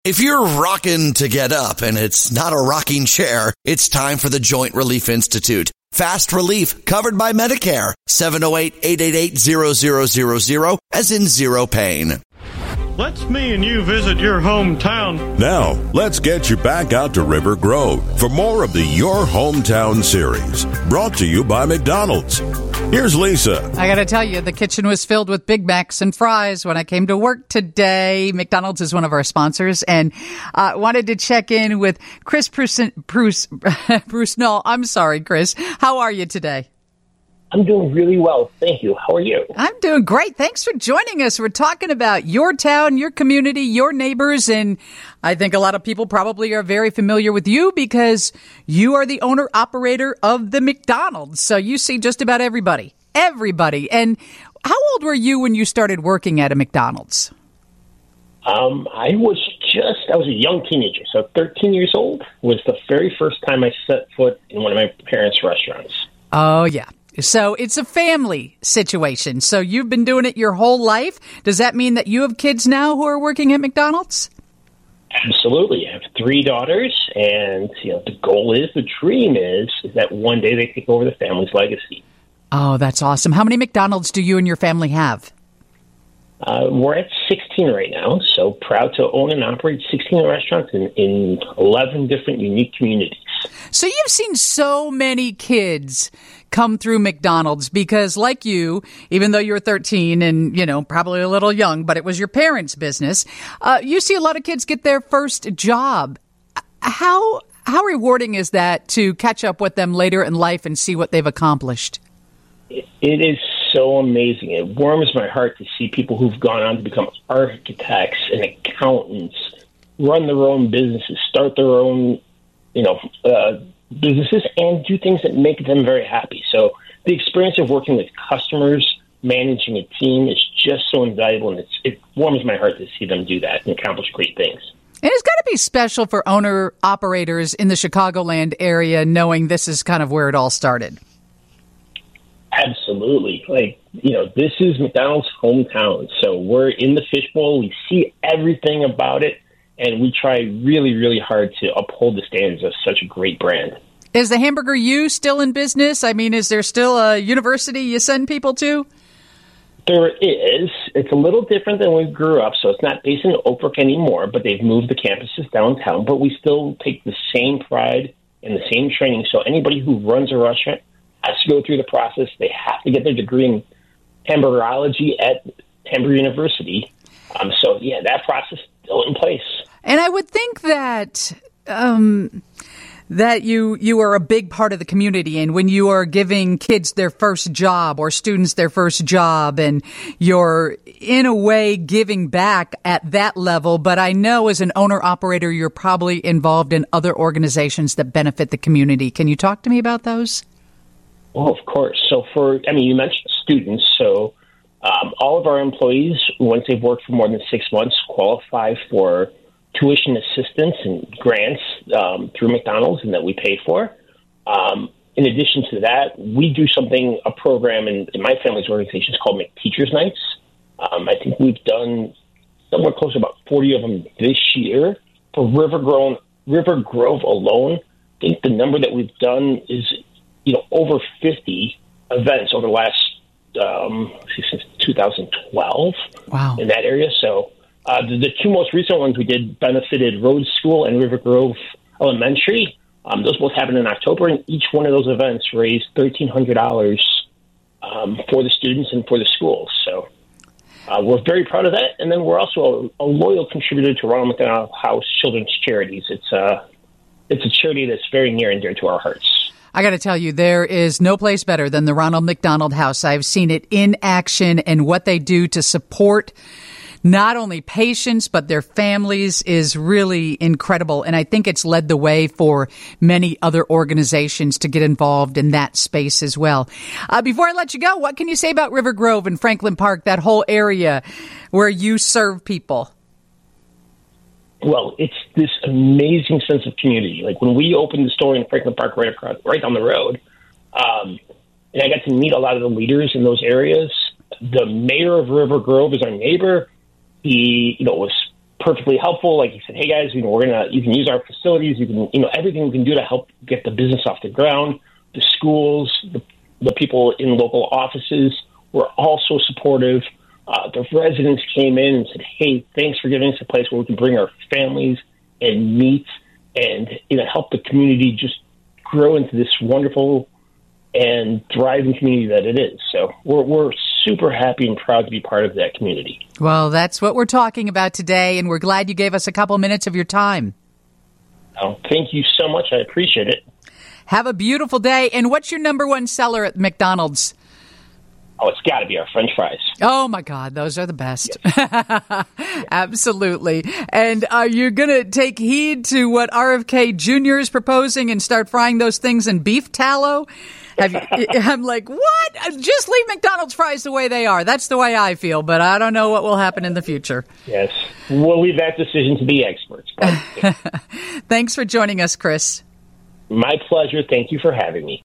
If you're rocking to get up and it's not a rocking chair, it's time for the Joint Relief Institute. Fast relief covered by Medicare. 708-888-0000 as in zero pain. Let's me and you visit your hometown. Now, let's get you back out to River Grove for more of the Your Hometown series, brought to you by McDonald's. Here's Lisa. I got to tell you, the kitchen was filled with Big Macs and fries when I came to work today. McDonald's is one of our sponsors, and wanted to check in with Chris Brusnell. I'm sorry, Chris. How are you today? I'm doing really well. Thank you. How are you? I'm doing great. Thanks for joining us. We're talking about your town, your community, your neighbors, and I think a lot of people probably are very familiar with you because you are the owner-operator of the McDonald's. So you see just about everybody. And how old were you when you started working at a McDonald's? I was a young teenager, so 13 years old was the very first time I set foot in one of my parents' restaurants. Oh, yeah. So it's a family situation. So you've been doing it your whole life. Does that mean that you have kids now who are working at McDonald's? Absolutely. I have 3 daughters, and the dream is that one day they take over the family's legacy. Oh, that's awesome. How many McDonald's do you and your family have? We're at 16 right now, so proud to own and operate 16 restaurants in 11 different unique communities. So you've seen so many kids come through McDonald's because, like you, even though you're 13 and, probably a little young, but it was your parents' business, you see a lot of kids get their first job. How rewarding is that to catch up with them later in life and see what they've accomplished? It is so amazing. It warms my heart to see people who've gone on to become architects and accountants, run their own businesses, start their own, businesses, and do things that make them very happy. So the experience of working with customers, managing a team is just so invaluable, and it warms my heart to see them do that and accomplish great things. And it's got to be special for owner-operators in the Chicagoland area, knowing this is kind of where it all started. Absolutely. This is McDonald's hometown. So we're in the fishbowl. We see everything about it, and we try really, really hard to uphold the standards of such a great brand. Is the Hamburger U still in business? I mean, is there still a university you send people to? There is. It's a little different than when we grew up, so it's not based in Oak Brook anymore, but they've moved the campuses downtown. But we still take the same pride and the same training. So anybody who runs a restaurant has to go through the process. They have to get their degree in hamburgerology at Hamburger University. That process is still in place. And I would think that that you are a big part of the community, and when you are giving kids their first job or students their first job, and you're in a way giving back at that level. But I know as an owner-operator, you're probably involved in other organizations that benefit the community. Can you talk to me about those? Well, of course. So you mentioned students. So all of our employees, once they've worked for more than 6 months, qualify for tuition assistance and grants through McDonald's and that we pay for. In addition to that, we do a program in my family's organization is called McTeachers Nights. I think we've done somewhere close to about 40 of them this year. For River Grove alone, I think the number that we've done is over 50 events over the last, since 2012 in that area. So the 2 most recent ones we did benefited Rhodes School and River Grove Elementary. Those both happened in October, and each one of those events raised $1,300 for the students and for the schools. So we're very proud of that. And then we're also a loyal contributor to Ronald McDonald House Children's Charities. It's a charity that's very near and dear to our hearts. I got to tell you, there is no place better than the Ronald McDonald House. I've seen it in action, and what they do to support not only patients but their families is really incredible. And I think it's led the way for many other organizations to get involved in that space as well. Before I let you go, what can you say about River Grove and Franklin Park, that whole area where you serve people? Well, it's this amazing sense of community. Like when we opened the store in Franklin Park right down the road, and I got to meet a lot of the leaders in those areas. The mayor of River Grove is our neighbor. He, was perfectly helpful. Like he said, hey guys, you can use our facilities. You can, everything we can do to help get the business off the ground. The schools, the people in local offices were also supportive. The residents came in and said, hey, thanks for giving us a place where we can bring our families and meet and help the community just grow into this wonderful and thriving community that it is. So we're super happy and proud to be part of that community. Well, that's what we're talking about today, and we're glad you gave us a couple minutes of your time. Oh, thank you so much. I appreciate it. Have a beautiful day. And what's your number one seller at McDonald's? Oh, it's got to be our French fries. Oh, my God. Those are the best. Yes. Absolutely. And are you going to take heed to what RFK Jr. is proposing and start frying those things in beef tallow? I'm like, what? Just leave McDonald's fries the way they are. That's the way I feel, but I don't know what will happen in the future. Yes. We'll leave that decision to the experts. Thanks for joining us, Chris. My pleasure. Thank you for having me.